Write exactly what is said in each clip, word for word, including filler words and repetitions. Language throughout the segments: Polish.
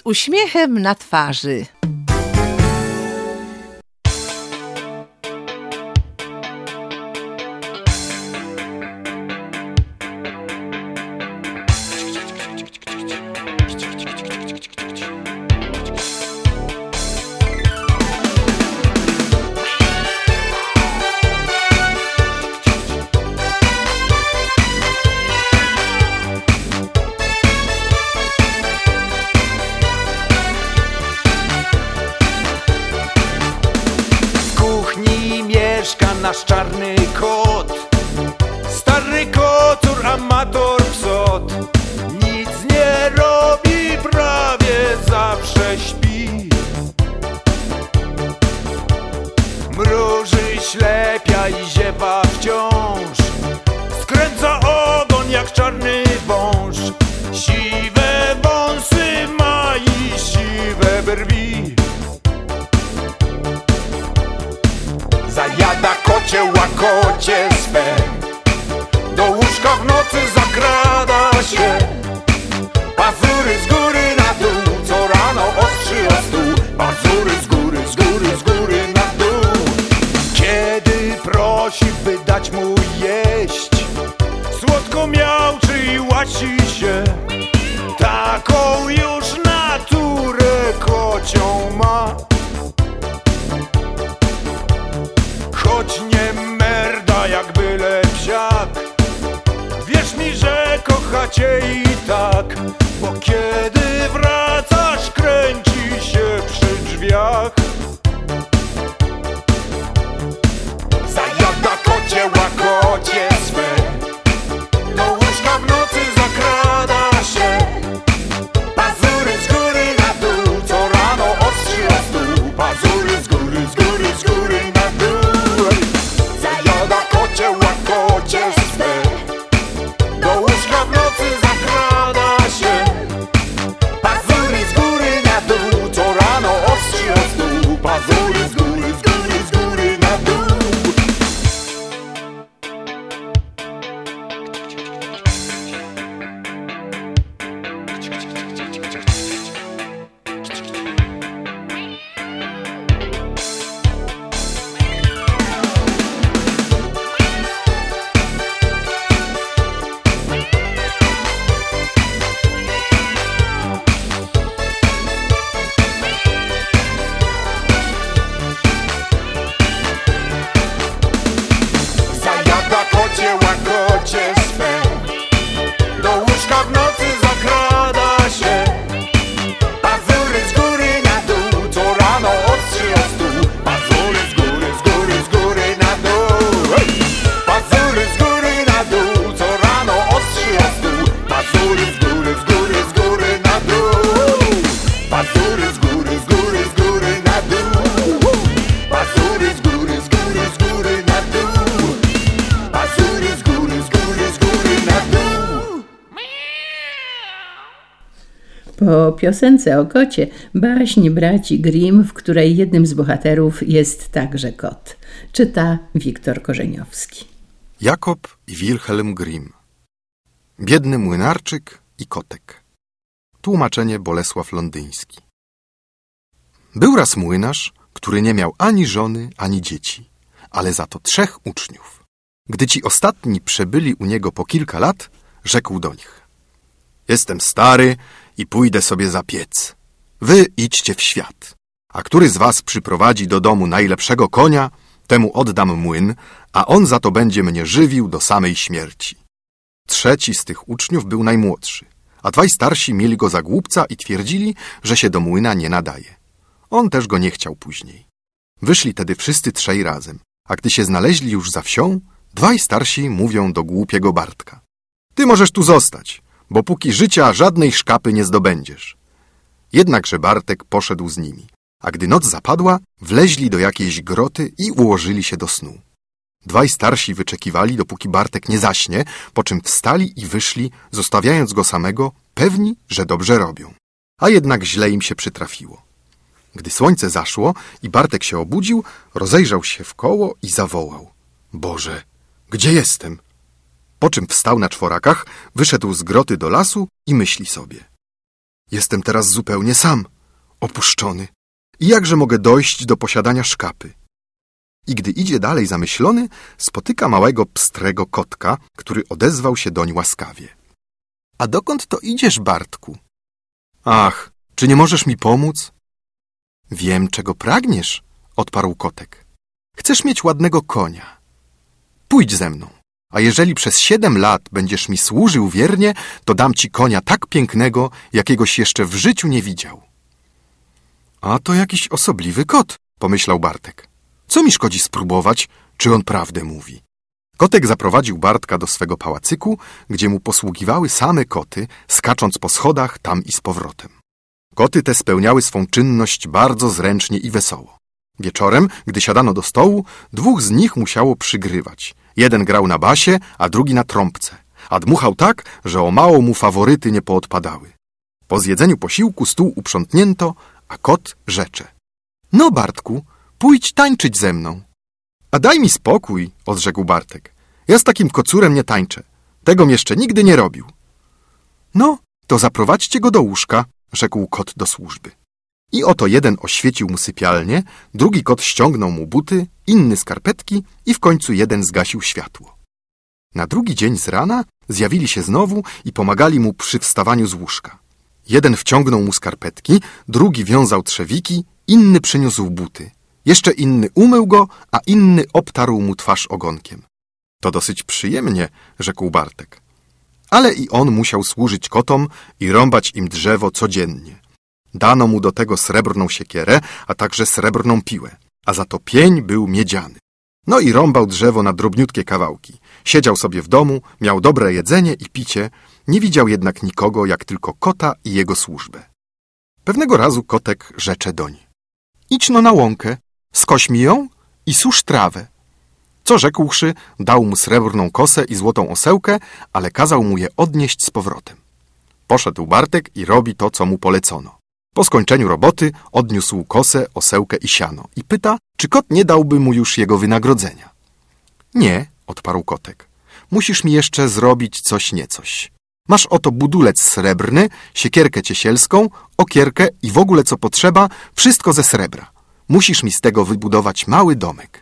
uśmiechem na twarzy. Nasz czarny kot, stary kocur, amator psot. Nic nie robi, prawie zawsze śpi. Mruży, ślepia i ziewa wciąż. Skręca ogon jak czarny wąż. Siwe wąsy ma i siwe brwi. Zajada kocie łakocie swe, do łóżka w nocy zakrada się. Pazury z góry na dół, co rano ostrzy o stół. Pazury z góry, z góry, z góry na dół. Kiedy prosi, by dać mu jeść, słodko miałczy i łasi się. Taką już naturę kocią ma. Choć nie merda jak byle psiak, wierz mi, że kocha cię i tak. Bo kiedy wracasz, kręci się przy drzwiach. Zajada kocie łakocie swe, do łóżka w nocy zakrada się. Pazury z góry na dół, co rano ostrzy o stół. Pazury z góry, z góry, z góry na dół. Zajada kocie łakocie swe, do łóżka w nocy zakrada się. Pazury z góry na dół, co rano ostrzy o stół. Pazury z góry, z góry, z góry na dół. Zajada kocie łakocie swe, do łóżka w nocy zakrada się. Pazury z góry na dół, co rano ostrzy o stół. Pazury z góry, z góry, z góry na dół. Pazury z góry na dół, co rano ostrzy o stół. Pazury z góry, z góry, z góry na dół. Pazury z góry, z góry, z góry na dół. Pazury z góry, z góry, z góry na dół. Pazury z góry, z góry, z góry na dół. Po piosence o kocie baśń braci Grimm, w której jednym z bohaterów jest także kot. Czyta Wiktor Korzeniowski. Jakob i Wilhelm Grimm. Biedny młynarczyk i kotek. Tłumaczenie Bolesław Londyński. Był raz młynarz, który nie miał ani żony, ani dzieci, ale za to trzech uczniów. Gdy ci ostatni przebyli u niego po kilka lat, rzekł do nich: jestem stary i pójdę sobie za piec. Wy idźcie w świat, a który z was przyprowadzi do domu najlepszego konia, temu oddam młyn, a on za to będzie mnie żywił do samej śmierci. Trzeci z tych uczniów był najmłodszy, a dwaj starsi mieli go za głupca i twierdzili, że się do młyna nie nadaje. On też go nie chciał później. Wyszli tedy wszyscy trzej razem, a gdy się znaleźli już za wsią, dwaj starsi mówią do głupiego Bartka: ty możesz tu zostać, bo póki życia żadnej szkapy nie zdobędziesz. Jednakże Bartek poszedł z nimi, a gdy noc zapadła, wleźli do jakiejś groty i ułożyli się do snu. Dwaj starsi wyczekiwali, dopóki Bartek nie zaśnie, po czym wstali i wyszli, zostawiając go samego, pewni, że dobrze robią. A jednak źle im się przytrafiło. Gdy słońce zaszło i Bartek się obudził, rozejrzał się wkoło i zawołał: Boże, gdzie jestem? Po czym wstał na czworakach, wyszedł z groty do lasu i myśli sobie: Jestem teraz zupełnie sam, opuszczony. I jakże mogę dojść do posiadania szkapy? I gdy idzie dalej zamyślony, spotyka małego pstrego kotka, który odezwał się doń łaskawie. A dokąd to idziesz, Bartku? Ach, czy nie możesz mi pomóc? Wiem, czego pragniesz, odparł kotek. Chcesz mieć ładnego konia. Pójdź ze mną, a jeżeli przez siedem lat będziesz mi służył wiernie, to dam ci konia tak pięknego, jakiegoś jeszcze w życiu nie widział. A to jakiś osobliwy kot, pomyślał Bartek. Co mi szkodzi spróbować, czy on prawdę mówi? Kotek zaprowadził Bartka do swego pałacyku, gdzie mu posługiwały same koty, skacząc po schodach tam i z powrotem. Koty te spełniały swą czynność bardzo zręcznie i wesoło. Wieczorem, gdy siadano do stołu, dwóch z nich musiało przygrywać. Jeden grał na basie, a drugi na trąbce, a dmuchał tak, że o mało mu faworyty nie poodpadały. Po zjedzeniu posiłku stół uprzątnięto, a kot rzecze. No, Bartku, pójdź tańczyć ze mną. A daj mi spokój, odrzekł Bartek. Ja z takim kocurem nie tańczę. Tegom jeszcze nigdy nie robił. No, to zaprowadźcie go do łóżka, rzekł kot do służby. I oto jeden oświecił mu sypialnię, drugi kot ściągnął mu buty, inny skarpetki i w końcu jeden zgasił światło. Na drugi dzień z rana zjawili się znowu i pomagali mu przy wstawaniu z łóżka. Jeden wciągnął mu skarpetki, drugi wiązał trzewiki, inny przyniósł buty. Jeszcze inny umył go, a inny obtarł mu twarz ogonkiem. To dosyć przyjemnie, rzekł Bartek. Ale i on musiał służyć kotom i rąbać im drzewo codziennie. Dano mu do tego srebrną siekierę, a także srebrną piłę, a za to pień był miedziany. No i rąbał drzewo na drobniutkie kawałki. Siedział sobie w domu, miał dobre jedzenie i picie, nie widział jednak nikogo, jak tylko kota i jego służbę. Pewnego razu kotek rzecze doń. Idź no na łąkę, skoś mi ją i susz trawę. Co rzekłszy, dał mu srebrną kosę i złotą osełkę, ale kazał mu je odnieść z powrotem. Poszedł Bartek i robi to, co mu polecono. Po skończeniu roboty odniósł kosę, osełkę i siano i pyta, czy kot nie dałby mu już jego wynagrodzenia. Nie, odparł kotek. Musisz mi jeszcze zrobić coś niecoś. Masz oto budulec srebrny, siekierkę ciesielską, okierkę i w ogóle co potrzeba, wszystko ze srebra. Musisz mi z tego wybudować mały domek.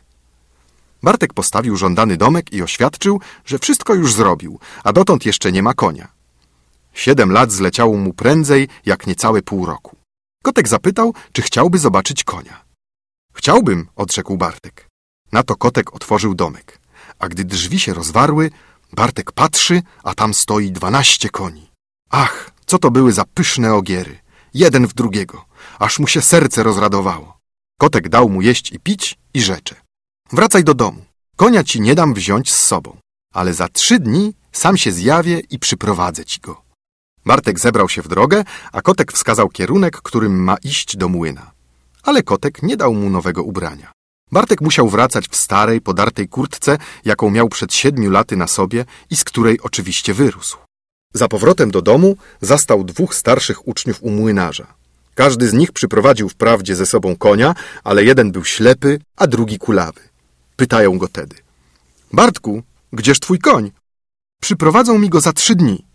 Bartek postawił żądany domek i oświadczył, że wszystko już zrobił, a dotąd jeszcze nie ma konia. Siedem lat zleciało mu prędzej jak niecałe pół roku. Kotek zapytał, czy chciałby zobaczyć konia. Chciałbym, odrzekł Bartek. Na to kotek otworzył domek, a gdy drzwi się rozwarły, Bartek patrzy, a tam stoi dwanaście koni. Ach, co to były za pyszne ogiery, jeden w drugiego, aż mu się serce rozradowało. Kotek dał mu jeść i pić i rzecze. Wracaj do domu, konia ci nie dam wziąć z sobą, ale za trzy dni sam się zjawię i przyprowadzę ci go. Bartek zebrał się w drogę, a kotek wskazał kierunek, którym ma iść do młyna. Ale kotek nie dał mu nowego ubrania. Bartek musiał wracać w starej, podartej kurtce, jaką miał przed siedmiu laty na sobie i z której oczywiście wyrósł. Za powrotem do domu zastał dwóch starszych uczniów u młynarza. Każdy z nich przyprowadził wprawdzie ze sobą konia, ale jeden był ślepy, a drugi kulawy. Pytają go tedy. Bartku, gdzież twój koń? Przyprowadzą mi go za trzy dni.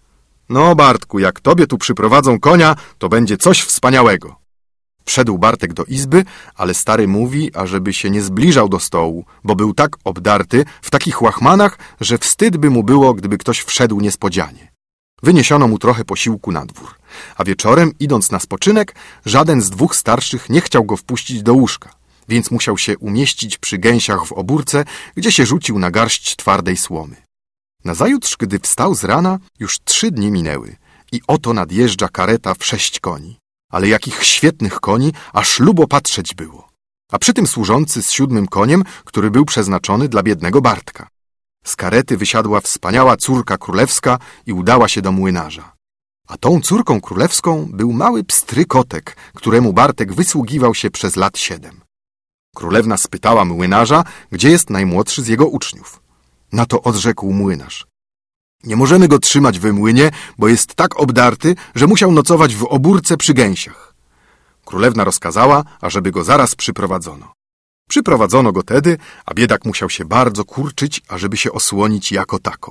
No, Bartku, jak tobie tu przyprowadzą konia, to będzie coś wspaniałego. Wszedł Bartek do izby, ale stary mówi, ażeby się nie zbliżał do stołu, bo był tak obdarty, w takich łachmanach, że wstyd by mu było, gdyby ktoś wszedł niespodzianie. Wyniesiono mu trochę posiłku na dwór, a wieczorem, idąc na spoczynek, żaden z dwóch starszych nie chciał go wpuścić do łóżka, więc musiał się umieścić przy gęsiach w obórce, gdzie się rzucił na garść twardej słomy. Nazajutrz, gdy wstał z rana, już trzy dni minęły i oto nadjeżdża kareta w sześć koni. Ale jakich świetnych koni, aż lubo patrzeć było. A przy tym służący z siódmym koniem, który był przeznaczony dla biednego Bartka. Z karety wysiadła wspaniała córka królewska i udała się do młynarza. A tą córką królewską był mały pstry kotek, któremu Bartek wysługiwał się przez lat siedem. Królewna spytała młynarza, gdzie jest najmłodszy z jego uczniów. Na to odrzekł młynarz. Nie możemy go trzymać we młynie, bo jest tak obdarty, że musiał nocować w obórce przy gęsiach. Królewna rozkazała, ażeby go zaraz przyprowadzono. Przyprowadzono go tedy, a biedak musiał się bardzo kurczyć, ażeby się osłonić jako tako.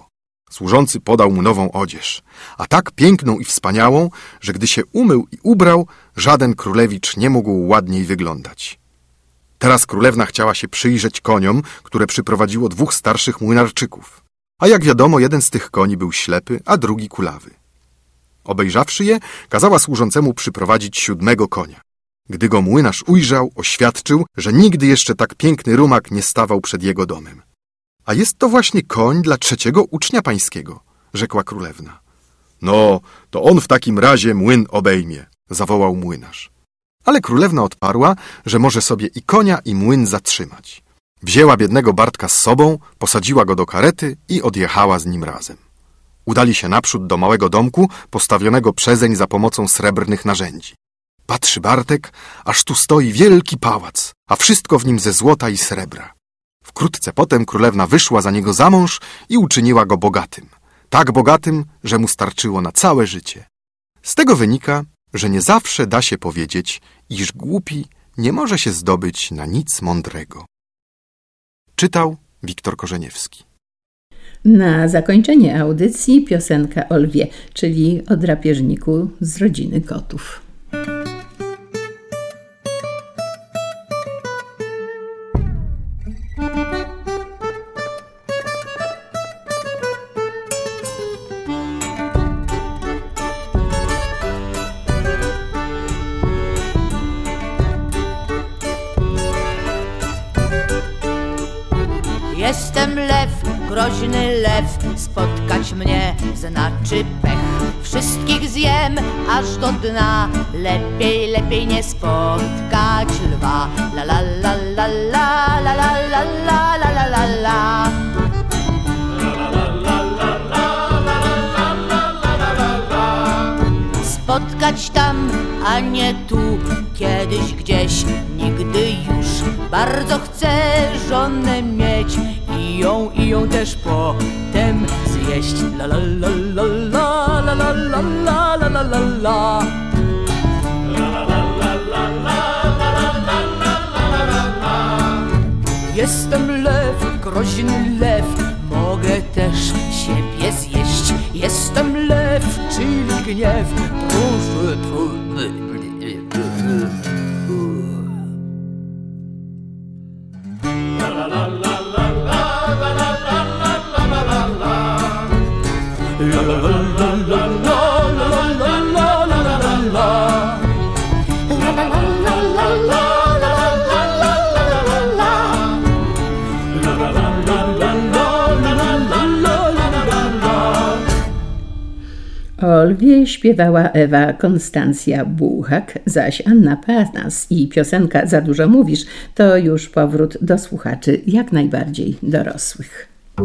Służący podał mu nową odzież, a tak piękną i wspaniałą, że gdy się umył i ubrał, żaden królewicz nie mógł ładniej wyglądać. Teraz królewna chciała się przyjrzeć koniom, które przyprowadziło dwóch starszych młynarczyków. A jak wiadomo, jeden z tych koni był ślepy, a drugi kulawy. Obejrzawszy je, kazała służącemu przyprowadzić siódmego konia. Gdy go młynarz ujrzał, oświadczył, że nigdy jeszcze tak piękny rumak nie stawał przed jego domem. A jest to właśnie koń dla trzeciego ucznia pańskiego, rzekła królewna. No, to on w takim razie młyn obejmie, zawołał młynarz. Ale królewna odparła, że może sobie i konia, i młyn zatrzymać. Wzięła biednego Bartka z sobą, posadziła go do karety i odjechała z nim razem. Udali się naprzód do małego domku, postawionego przezeń za pomocą srebrnych narzędzi. Patrzy Bartek, aż tu stoi wielki pałac, a wszystko w nim ze złota i srebra. Wkrótce potem królewna wyszła za niego za mąż i uczyniła go bogatym. Tak bogatym, że mu starczyło na całe życie. Z tego wynika, że nie zawsze da się powiedzieć, iż głupi nie może się zdobyć na nic mądrego. Czytał Wiktor Korzeniewski. Na zakończenie audycji piosenka o lwie, czyli o drapieżniku z rodziny kotów. Jestem lew, groźny lew, spotkać mnie znaczy pech. Wszystkich zjem aż do dna, lepiej, lepiej nie spotkać lwa. La la la la la la la la la la la la. Spotkać tam, a nie tu, kiedyś gdzieś, nigdy już. Bardzo chcę żonę mieć i ją, i ją też potem zjeść. La la la la la la la la la la la la la. Jestem lew, groźny lew, mogę też siebie zjeść. Jestem lew, czyli gniew. Proszę, proszę. O lwie śpiewała Ewa Konstancja Bułhak, zaś Anna Panas i piosenka Za dużo mówisz to już powrót do słuchaczy jak najbardziej dorosłych.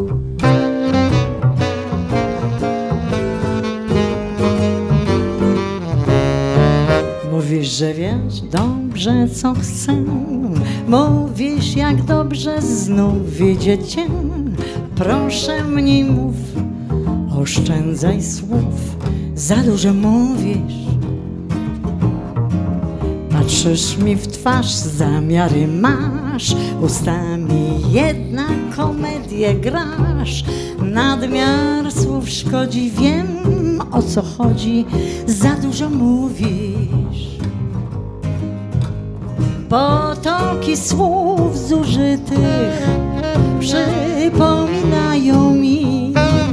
Mówisz, że wiesz dobrze, co chcę. Mówisz, jak dobrze znów widzieć cię. Proszę mnie mów, oszczędzaj słów. Za dużo mówisz. Patrzysz mi w twarz, zamiary masz. Ustami jedna komedię grasz. Nadmiar słów szkodzi, wiem, o co chodzi. Za dużo mówisz. Potoki słów zużytych przypominają mi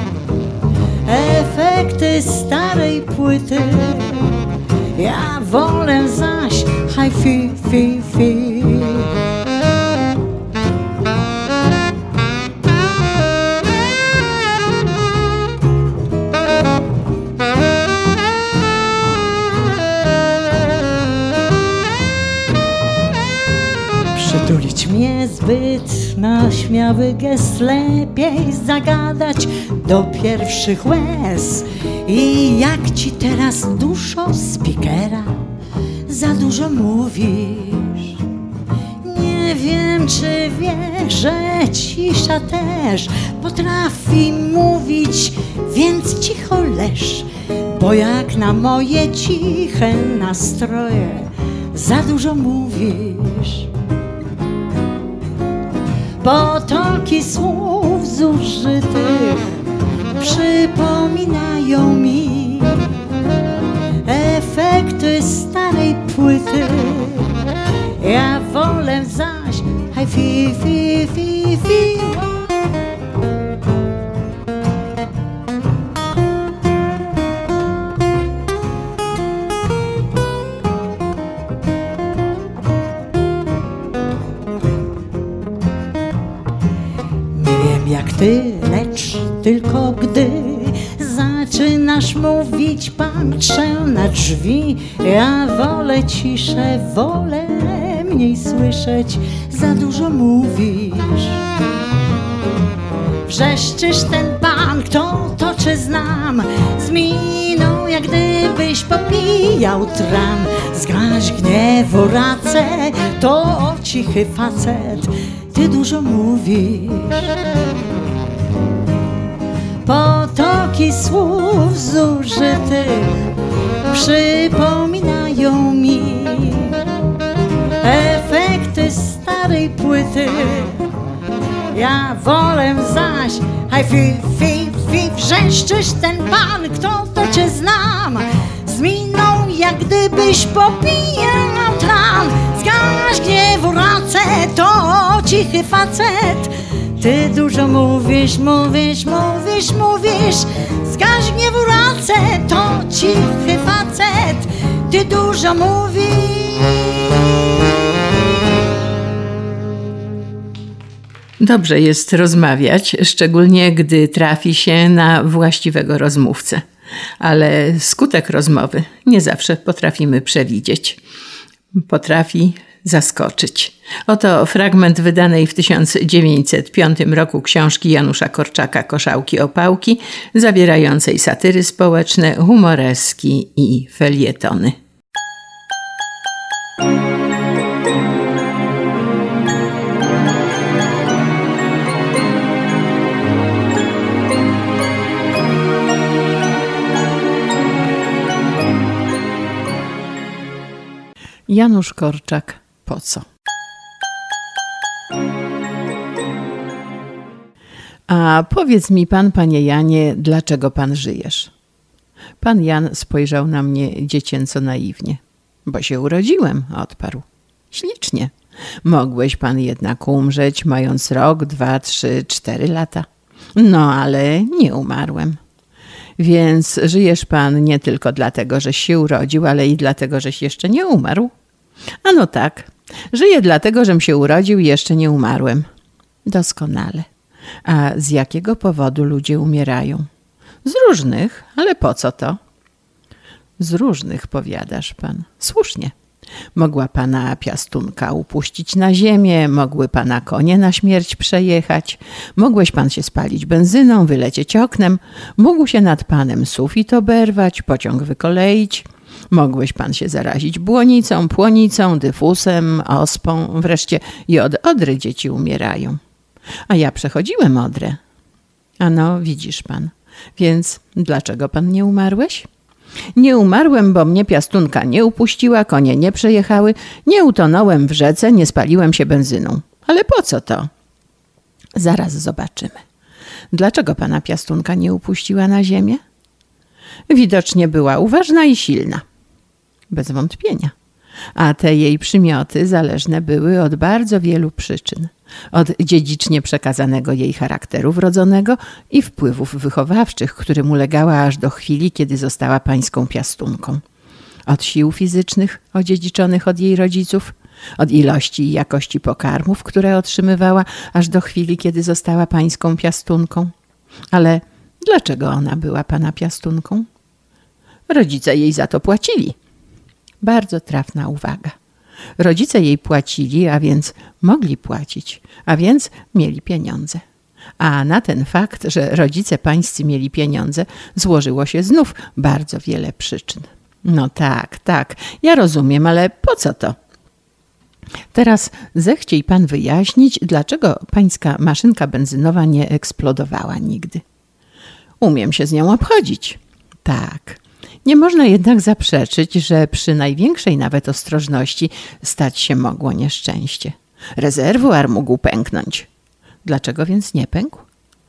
efekty starej płyty. Ja wolę zaś hi-fi, fi, fi. Przytulić mnie zbyt na śmiały gest, lepiej zagadać do pierwszych łez. I jak ci teraz duszo spikera, za dużo mówisz. Nie wiem, czy wiesz, że cisza też potrafi mówić, więc cicho leż. Bo jak na moje ciche nastroje za dużo mówisz. Potoki słów zużytych przypominają mi efekty starej płyty. Ja wolę zaś hej fi fi fi fi. Jak ty, lecz tylko gdy zaczynasz mówić, patrzę na drzwi. Ja wolę ciszę, wolę mniej słyszeć, za dużo mówisz. Wrzeszczysz, ten pan, kto to czy znam, z miną jak gdybyś popijał tran. Zgaś gniewu racę, to cichy facet, ty dużo mówisz. Potoki słów zużytych przypominają mi efekty starej płyty. Ja wolę zaś hej fi fi fi. Wrzeszczysz, ten pan, kto to cię znam, z miną jak gdybyś popijał tran. Zgaś gniewu racę, to cichy facet, ty dużo mówisz, mówisz, mówisz, mówisz. Zgaś gniewu racę, to cichy facet, ty dużo mówisz. Dobrze jest rozmawiać, szczególnie gdy trafi się na właściwego rozmówcę. Ale skutek rozmowy nie zawsze potrafimy przewidzieć. Potrafi zaskoczyć. Oto fragment wydanej w tysiąc dziewięćset piątym roku książki Janusza Korczaka Koszałki Opałki, zawierającej satyry społeczne, humoreski i felietony. Janusz Korczak. Po co? A powiedz mi pan, panie Janie, dlaczego pan żyjesz? Pan Jan spojrzał na mnie dziecięco naiwnie. Bo się urodziłem, odparł. Ślicznie. Mogłeś pan jednak umrzeć, mając rok, dwa, trzy, cztery lata. No, ale nie umarłem. Więc żyjesz pan nie tylko dlatego, żeś się urodził, ale i dlatego, żeś jeszcze nie umarł? Ano tak, żyję dlatego, żem się urodził i jeszcze nie umarłem. Doskonale. A z jakiego powodu ludzie umierają? Z różnych, ale po co to? Z różnych, powiadasz pan. Słusznie. Mogła pana piastunka upuścić na ziemię, mogły pana konie na śmierć przejechać, mogłeś pan się spalić benzyną, wylecieć oknem, mógł się nad panem sufit oberwać, pociąg wykoleić, mogłeś pan się zarazić błonicą, płonicą, dyfusem, ospą, wreszcie i od odry dzieci umierają. A ja przechodziłem odrę. Ano, widzisz pan. Więc dlaczego pan nie umarłeś? Nie umarłem, bo mnie piastunka nie upuściła, konie nie przejechały, nie utonąłem w rzece, nie spaliłem się benzyną. Ale po co to? Zaraz zobaczymy. Dlaczego pana piastunka nie upuściła na ziemię? Widocznie była uważna i silna. Bez wątpienia. A te jej przymioty zależne były od bardzo wielu przyczyn. Od dziedzicznie przekazanego jej charakteru wrodzonego i wpływów wychowawczych, którym ulegała aż do chwili, kiedy została pańską piastunką. Od sił fizycznych odziedziczonych od jej rodziców, od ilości i jakości pokarmów, które otrzymywała aż do chwili, kiedy została pańską piastunką. Ale dlaczego ona była pana piastunką? Rodzice jej za to płacili. Bardzo trafna uwaga. Rodzice jej płacili, a więc mogli płacić, a więc mieli pieniądze. A na ten fakt, że rodzice pańscy mieli pieniądze, złożyło się znów bardzo wiele przyczyn. No tak, tak, ja rozumiem, ale po co to? Teraz zechciej pan wyjaśnić, dlaczego pańska maszynka benzynowa nie eksplodowała nigdy. Umiem się z nią obchodzić. Tak. Nie można jednak zaprzeczyć, że przy największej nawet ostrożności stać się mogło nieszczęście. Rezerwuar mógł pęknąć. Dlaczego więc nie pękł?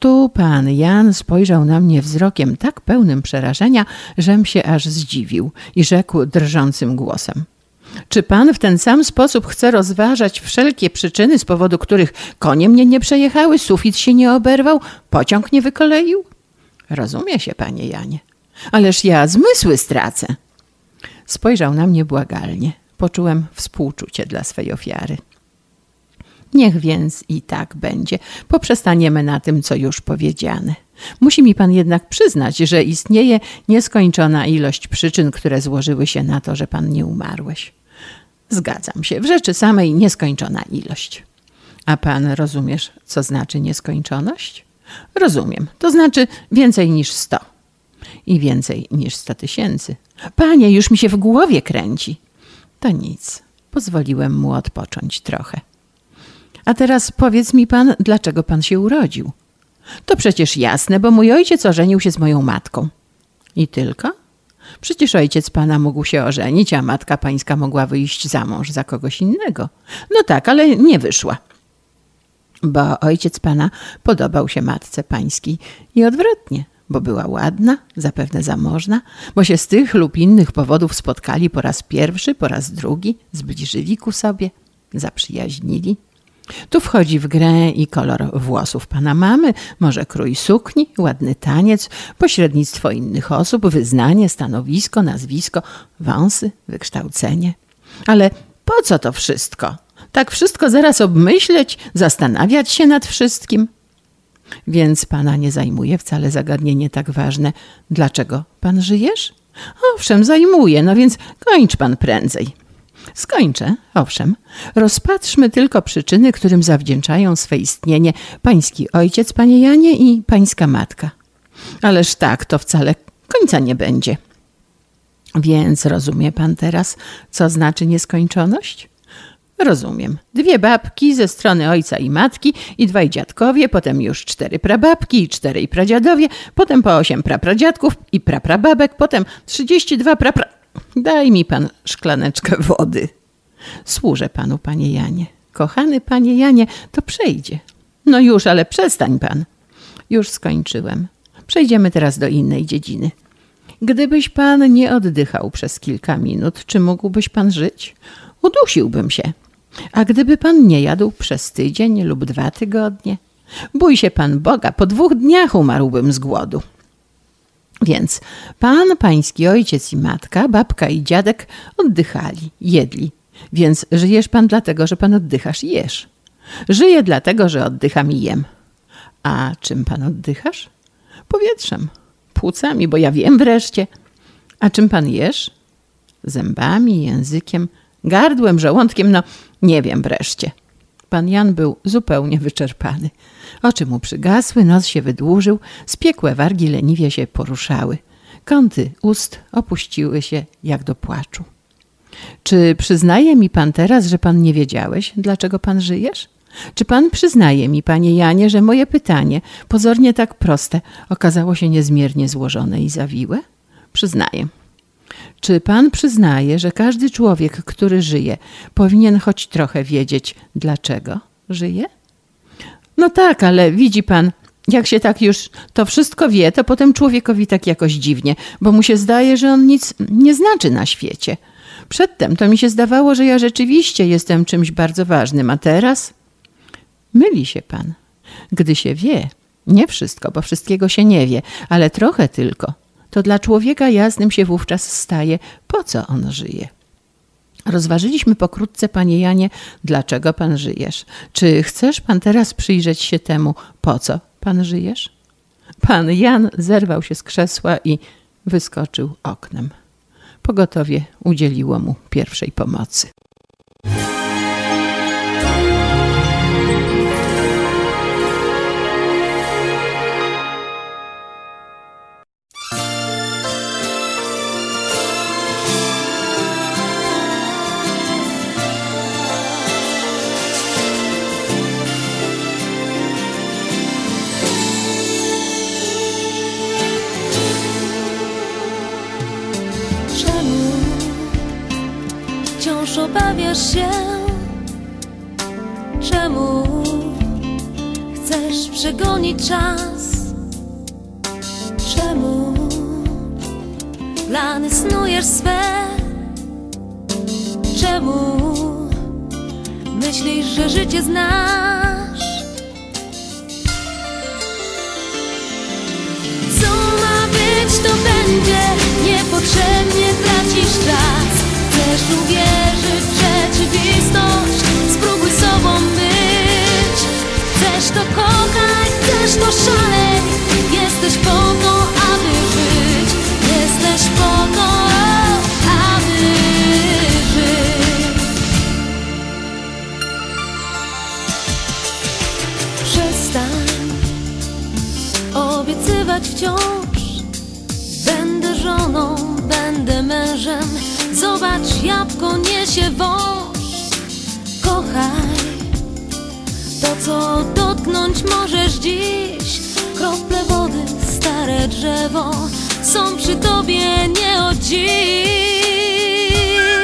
Tu pan Jan spojrzał na mnie wzrokiem tak pełnym przerażenia, żem się aż zdziwił i rzekł drżącym głosem: czy pan w ten sam sposób chce rozważać wszelkie przyczyny, z powodu których konie mnie nie przejechały, sufit się nie oberwał, pociąg nie wykoleił? Rozumie się, panie Janie, ależ ja zmysły stracę. Spojrzał na mnie błagalnie. Poczułem współczucie dla swej ofiary. Niech więc i tak będzie. Poprzestaniemy na tym, co już powiedziane. Musi mi pan jednak przyznać, że istnieje nieskończona ilość przyczyn, które złożyły się na to, że pan nie umarłeś. Zgadzam się, w rzeczy samej nieskończona ilość. A pan rozumiesz, co znaczy nieskończoność? Rozumiem, to znaczy więcej niż sto. I więcej niż sto tysięcy. Panie, już mi się w głowie kręci. To nic, pozwoliłem mu odpocząć trochę. A teraz powiedz mi pan, dlaczego pan się urodził? To przecież jasne, bo mój ojciec ożenił się z moją matką. I tylko? Przecież ojciec pana mógł się ożenić, a matka pańska mogła wyjść za mąż za kogoś innego. No tak, ale nie wyszła. Bo ojciec pana podobał się matce pańskiej i odwrotnie, bo była ładna, zapewne zamożna, bo się z tych lub innych powodów spotkali po raz pierwszy, po raz drugi, zbliżyli ku sobie, zaprzyjaźnili. Tu wchodzi w grę i kolor włosów pana mamy, może krój sukni, ładny taniec, pośrednictwo innych osób, wyznanie, stanowisko, nazwisko, wąsy, wykształcenie. Ale po co to wszystko? Tak wszystko zaraz obmyśleć, zastanawiać się nad wszystkim? Więc pana nie zajmuje wcale zagadnienie tak ważne. Dlaczego pan żyjesz? Owszem, zajmuje, no więc kończ pan prędzej. Skończę, owszem. Rozpatrzmy tylko przyczyny, którym zawdzięczają swe istnienie pański ojciec, panie Janie, i pańska matka. Ależ tak, to wcale końca nie będzie. Więc rozumie pan teraz, co znaczy nieskończoność? Rozumiem. Dwie babki ze strony ojca i matki i dwaj dziadkowie, potem już cztery prababki i czterej pradziadowie, potem po osiem prapradziadków i praprababek, potem trzydzieści dwa prapra... Daj mi pan szklaneczkę wody. Służę panu, panie Janie. Kochany panie Janie, to przejdzie. No już, ale przestań pan. Już skończyłem. Przejdziemy teraz do innej dziedziny. Gdybyś pan nie oddychał przez kilka minut, czy mógłbyś pan żyć? Udusiłbym się. A gdyby pan nie jadł przez tydzień lub dwa tygodnie? Bój się pan Boga, po dwóch dniach umarłbym z głodu. Więc pan, pański ojciec i matka, babka i dziadek oddychali, jedli. Więc żyjesz pan dlatego, że pan oddychasz i jesz. Żyję dlatego, że oddycham i jem. A czym pan oddychasz? Powietrzem, płucami, bo ja wiem wreszcie. A czym pan jesz? Zębami, językiem, gardłem, żołądkiem, no nie wiem wreszcie. Pan Jan był zupełnie wyczerpany. Oczy mu przygasły, nos się wydłużył, spiekłe wargi leniwie się poruszały. Kąty ust opuściły się jak do płaczu. Czy przyznaje mi pan teraz, że pan nie wiedziałeś, dlaczego pan żyjesz? Czy pan przyznaje mi, panie Janie, że moje pytanie, pozornie tak proste, okazało się niezmiernie złożone i zawiłe? Przyznaję. Czy pan przyznaje, że każdy człowiek, który żyje, powinien choć trochę wiedzieć, dlaczego żyje? No tak, ale widzi pan, jak się tak już to wszystko wie, to potem człowiekowi tak jakoś dziwnie, bo mu się zdaje, że on nic nie znaczy na świecie. Przedtem to mi się zdawało, że ja rzeczywiście jestem czymś bardzo ważnym, a teraz? Myli się pan. Gdy się wie, nie wszystko, bo wszystkiego się nie wie, ale trochę tylko, to dla człowieka jasnym się wówczas staje, po co on żyje. Rozważyliśmy pokrótce, panie Janie, dlaczego pan żyjesz. Czy chcesz pan teraz przyjrzeć się temu, po co pan żyjesz? Pan Jan zerwał się z krzesła i wyskoczył oknem. Pogotowie udzieliło mu pierwszej pomocy. Wciąż obawiasz się, czemu chcesz chcesz przegonić czas? Czemu plany snujesz swe? Czemu myślisz, że życie znasz? Co ma być, to będzie, niepotrzebnie tracisz czas. Chcesz uwierzyć w rzeczywistość, spróbuj sobą być. Chcesz to kochać, chcesz to szaleć. Jesteś po to, aby żyć. Jesteś po to, aby żyć. Przestań obiecywać wciąż. Będę żoną, będę mężem. Zobacz, jabłko niesie wąż. Kochaj to, co dotknąć możesz dziś. Krople wody, stare drzewo są przy tobie nie od dziś.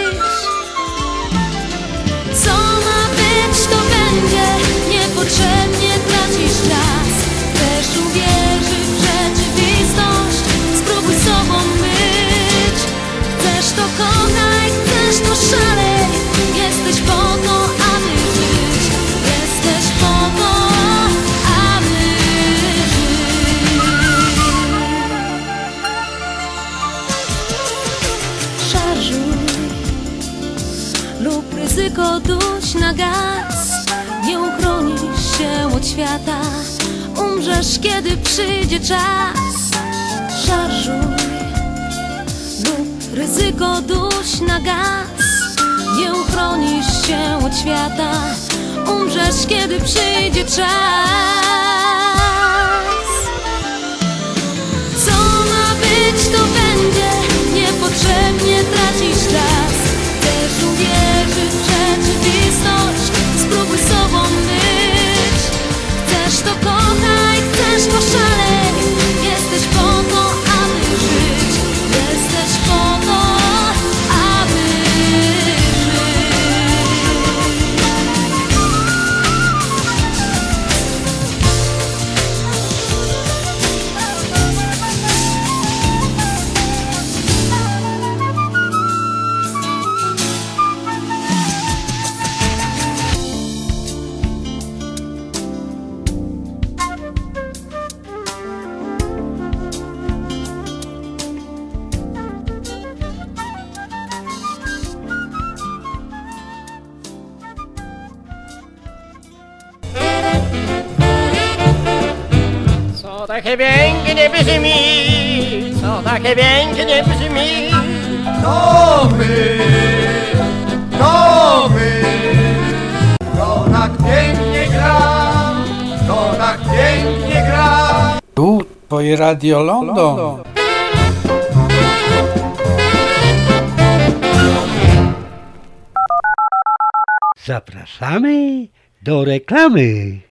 Co ma być, to będzie, niepotrzebnie tracisz czas. Chcesz uwierzyć w rzeczywistość, spróbuj sobą być. Chcesz to kochaj, chcesz to szalej. Jesteś po to, aby żyć. Jesteś po to, aby żyć. Szarżuj lub ryzyko duś na gaz. Nie uchronisz się od świata, umrzesz, kiedy przyjdzie czas. Szarżuj lub ryzyko duś na gaz. Nie uchronisz się od świata, umrzesz, kiedy przyjdzie czas. Co ma być, to będzie, niepotrzebnie tracisz czas. Chcesz uwierzyć w rzeczywistość, spróbuj sobą być. Chcesz to kochaj, chcesz to szalej. Jesteś po to, aby żyć. Jesteś po to, aby Co takie pięknie brzmi, co takie pięknie brzmi. To my, to my. To tak pięknie gra, to tak pięknie gra. Tu twoje Radio London. Zapraszamy do reklamy.